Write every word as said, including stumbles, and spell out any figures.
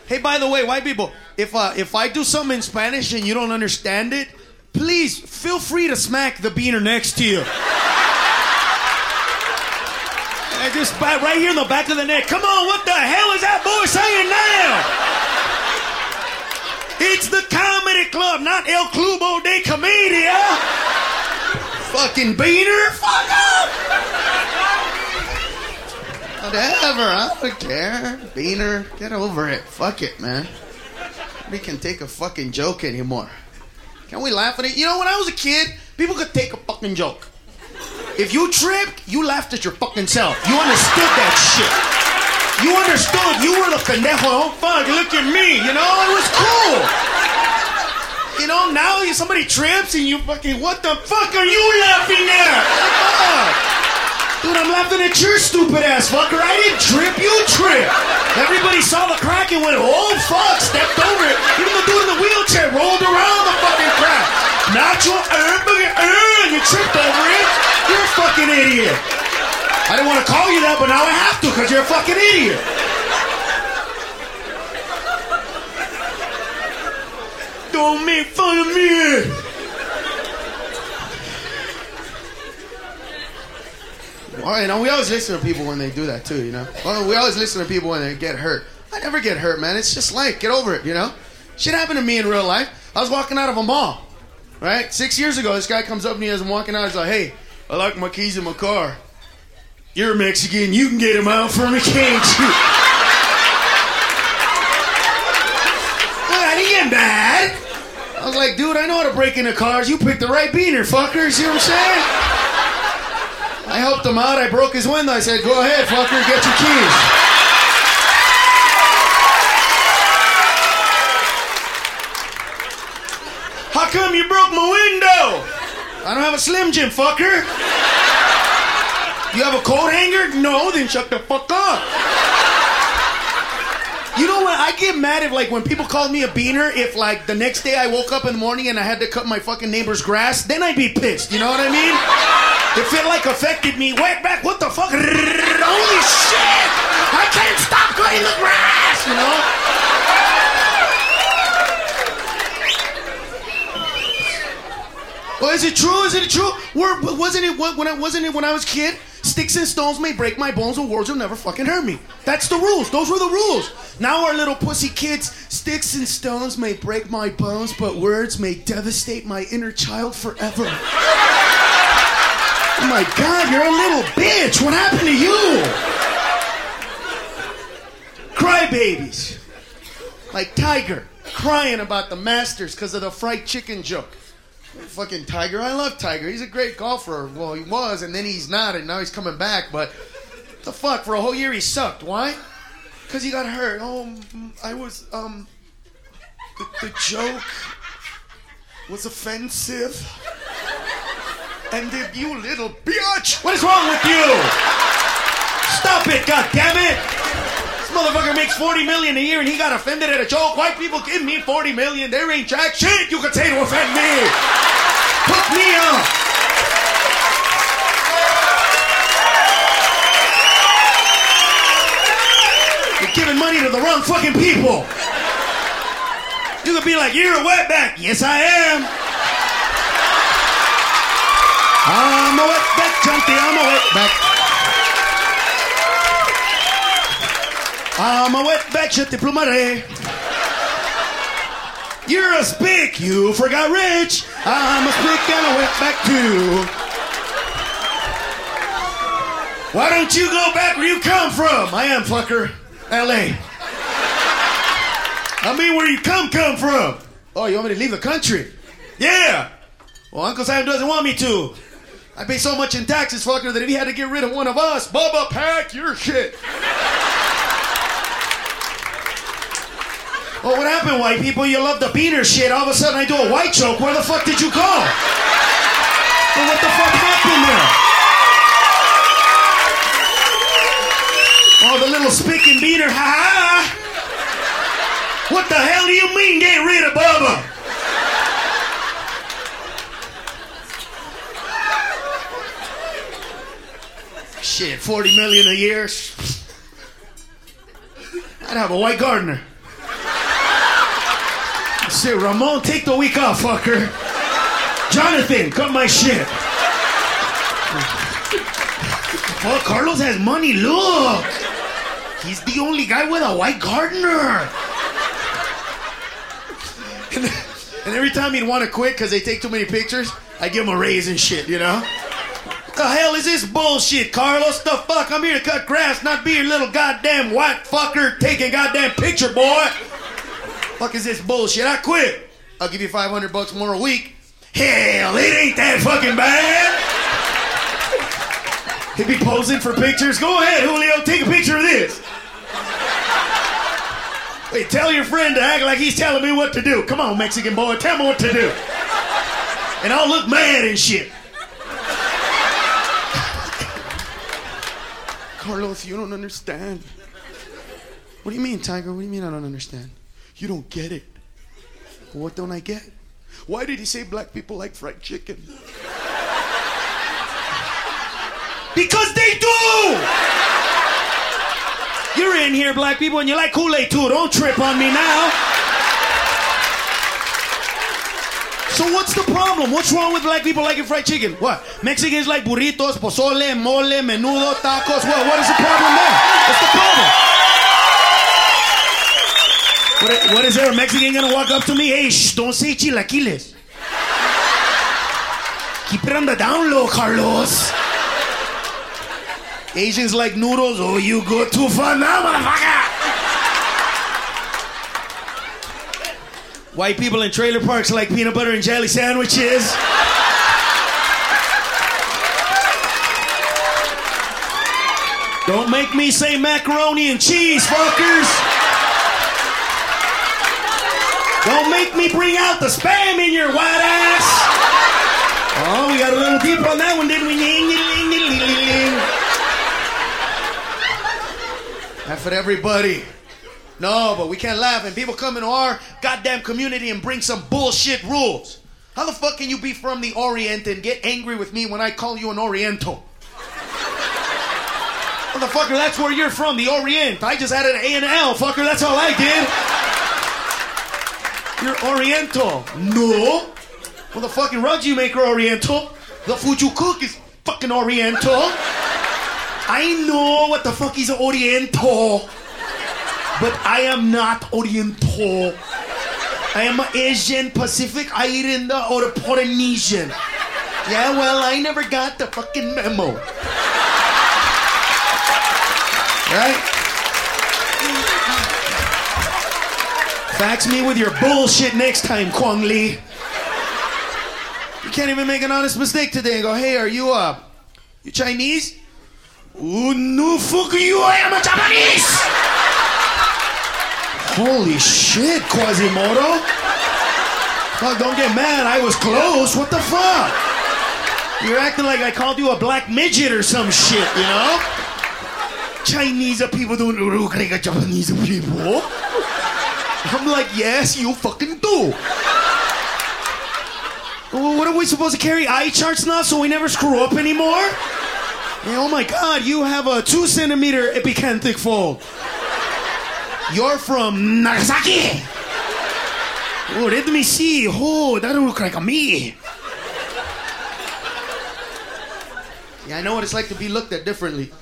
Hey, by the way, white people, if uh, if I do something in Spanish and you don't understand it, please feel free to smack the beaner next to you. I just right here in the back of the neck. Come on, what the hell is that boy saying now? It's the comedy club, not El Clubo de Comedia. Fucking beaner, fuck up. Whatever, I don't care. Beaner, get over it. Fuck it, man. Nobody can take a fucking joke anymore. Can we laugh at it? You know, when I was a kid, people could take a fucking joke. If you tripped, you laughed at your fucking self. You understood that shit. You understood. You were the pendejo. Oh, fuck, look at me. You know, it was cool. You know, now somebody trips and you fucking, what the fuck are you laughing at? Fuck. Dude, I'm laughing at your stupid ass fucker. I didn't trip, you tripped. Everybody saw the crack and went, oh fuck, stepped over it. Even the dude in the wheelchair rolled around the fucking crack. Nacho, uh, uh, and you tripped over it. You're a fucking idiot. I didn't want to call you that, but now I have to because you're a fucking idiot. Don't make fun of me. Well, you know, we always listen to people when they do that too, you know. Well, we always listen to people when they get hurt. I never get hurt, man. It's just like, get over it, you know. Shit happened to me in real life. I was walking out of a mall, right? Six years ago, this guy comes up to me as I'm walking out. He's like, hey, I like my keys in my car. You're Mexican. You can get them out for me, can't you? Well, I didn't get mad. I was like, dude, I know how to break into cars. You picked the right beaner, fucker. See what I'm saying? I helped him out. I broke his window. I said, go ahead, fucker, get your keys. How come you broke my window? I don't have a Slim Jim, fucker. You have a coat hanger? No, then shut the fuck up. You know what? I get mad if, like, when people call me a beaner, if, like, the next day I woke up in the morning and I had to cut my fucking neighbor's grass, then I'd be pissed. You know what I mean? If it, like, affected me, wet back, what the fuck? Holy shit! I can't stop cutting the grass, you know? Well, is it true? Is it true? Were, wasn't it when I wasn't it when I was a kid? Sticks and stones may break my bones, but words will never fucking hurt me. That's the rules. Those were the rules. Now our little pussy kids, sticks and stones may break my bones, but words may devastate my inner child forever. Oh my God, you're a little bitch. What happened to you? Crybabies. Like Tiger, crying about the Masters because of the fried chicken joke. Fucking Tiger. I love Tiger. He's a great golfer. Well, he was, and then he's not, and now he's coming back. But the fuck, for a whole year he sucked. Why? Because he got hurt. Oh, I was, um, the, the joke was offensive. And if you little bitch, what is wrong with you? Stop it, goddammit! This motherfucker makes forty million a year and he got offended at a joke. White people give me forty million. There ain't jack shit you can say to offend me. Put me up. You're giving money to the wrong fucking people. You could be like, you're a wetback. Yes, I am. I'm a wetback, Junty. I'm a wetback. I'm a wetback, je te plumaré. You're a spick, you forgot rich. I'm a spick and a wetback too. Why don't you go back where you come from? I am, fucker. L A. I mean, where you come come from. Oh, you want me to leave the country? Yeah. Well, Uncle Sam doesn't want me to. I pay so much in taxes, fucker, that if he had to get rid of one of us, Bubba, pack your shit. Well, what happened, white people? You love the beaner shit. All of a sudden, I do a white joke. Where the fuck did you go? Well, what the fuck happened there? Oh, the little spick and beaner, ha ha. What the hell do you mean, get rid of Bubba? Shit, forty million a year. I'd have a white gardener. Say, Ramon, take the week off, fucker. Jonathan, cut my shit. Oh, Carlos has money, look. He's the only guy with a white gardener. And, and every time he'd want to quit because they take too many pictures, I give him a raise and shit, you know? What the hell is this bullshit, Carlos? The fuck? I'm here to cut grass, not be your little goddamn white fucker taking goddamn picture, boy. Fuck is this bullshit? I quit. I'll give you five hundred bucks more a week. Hell, it ain't that fucking bad. He'd be posing for pictures. Go ahead, Julio, take a picture of this. Wait, tell your friend to act like he's telling me what to do. Come on, Mexican boy, tell me what to do. And I'll look mad and shit. Carlos, you don't understand. What do you mean, Tiger? What do you mean I don't understand? You don't get it. What don't I get? Why did he say black people like fried chicken? Because they do! You're in here, black people, and you like Kool-Aid too. Don't trip on me now. So what's the problem? What's wrong with black people liking fried chicken? What? Mexicans like burritos, pozole, mole, menudo, tacos. What? What is the problem there? What's the problem? What, what is there? A Mexican gonna walk up to me? Hey, shh, don't say chilaquiles. Keep it on the down low, Carlos. Asians like noodles. Oh, you go too far now, motherfucker. White people in trailer parks like peanut butter and jelly sandwiches. Don't make me say macaroni and cheese, fuckers. Don't make me bring out the spam in your white ass. Oh, we got a little deep on that one, didn't we? Laugh at everybody. No, but we can't laugh. And people come into our goddamn community and bring some bullshit rules. How the fuck can you be from the Orient and get angry with me when I call you an Oriental? Motherfucker, that's where you're from, the Orient. I just added an A and an L, fucker. That's all I did. You're Oriental. No. Well, the fucking rugs you make are Oriental. The food you cook is fucking Oriental. I know what the fuck is Oriental. But I am not Oriental. I am Asian, Pacific Islander, or Polynesian. Yeah, well, I never got the fucking memo. Right? Fax me with your bullshit next time, Kwang Lee. You can't even make an honest mistake today and go, hey, are you, uh, you Chinese? Oh, no, fuck you, I am a Japanese! Holy shit, Quasimodo. Fuck, don't get mad, I was close, what the fuck? You're acting like I called you a black midget or some shit, you know? Chinese people don't look like a Japanese people. I'm like, yes, you fucking do. Well, what are we supposed to carry eye charts now so we never screw up anymore? Yeah, oh my God, you have a two centimeter epicanthic fold. You're from Nagasaki. Oh, let me see. Oh, that don't look like a me. Yeah, I know what it's like to be looked at differently.